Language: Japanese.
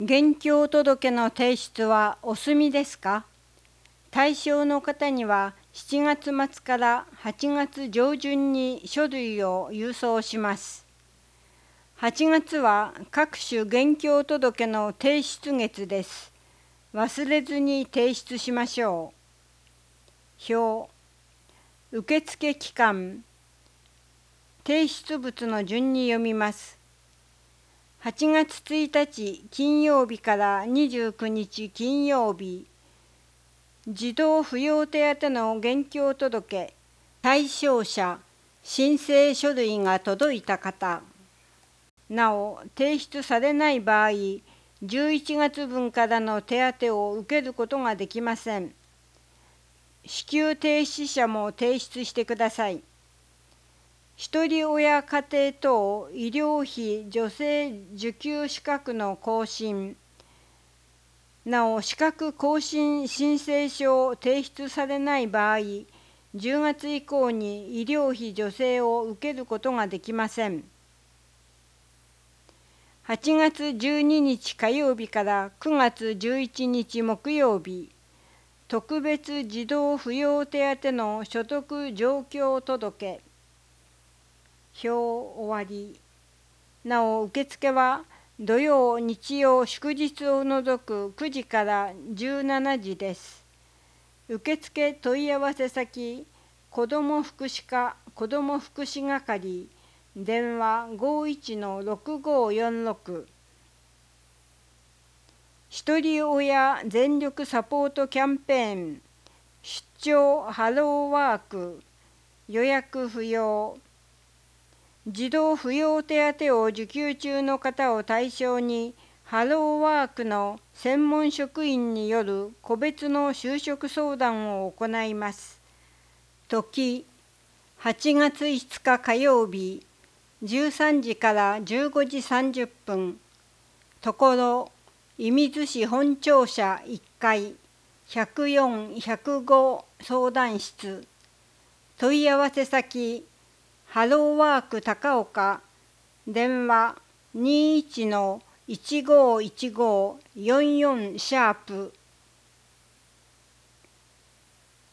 現況届の提出はお済みですか？対象の方には7月末から8月上旬に書類を郵送します。8月は各種現況届の提出月です。忘れずに提出しましょう。表、受付期間、提出物の順に読みます。8月1日金曜日から29日金曜日、児童扶養手当の現況届、対象者、申請書類が届いた方。なお、提出されない場合、11月分からの手当を受けることができません。支給停止者も提出してください。ひとり親家庭等医療費助成受給資格の更新。なお、資格更新申請書を提出されない場合、10月以降に医療費助成を受けることができません。8月12日火曜日から9月11日木曜日、特別児童扶養手当の所得状況届。表終わり。なお、受付は土曜、日曜、祝日を除く9時から17時です。受付問い合わせ先、子ども福祉課子ども福祉係、電話51-6546。ひとり親全力サポートキャンペーン、出張ハローワーク、予約不要。児童扶養手当を受給中の方を対象に、ハローワークの専門職員による個別の就職相談を行います。時、8月5日火曜日、13時から15時30分。ところ、射水市本庁舎1階、104-105相談室。問い合わせ先、ハローワーク高岡、電話21-1515-44#。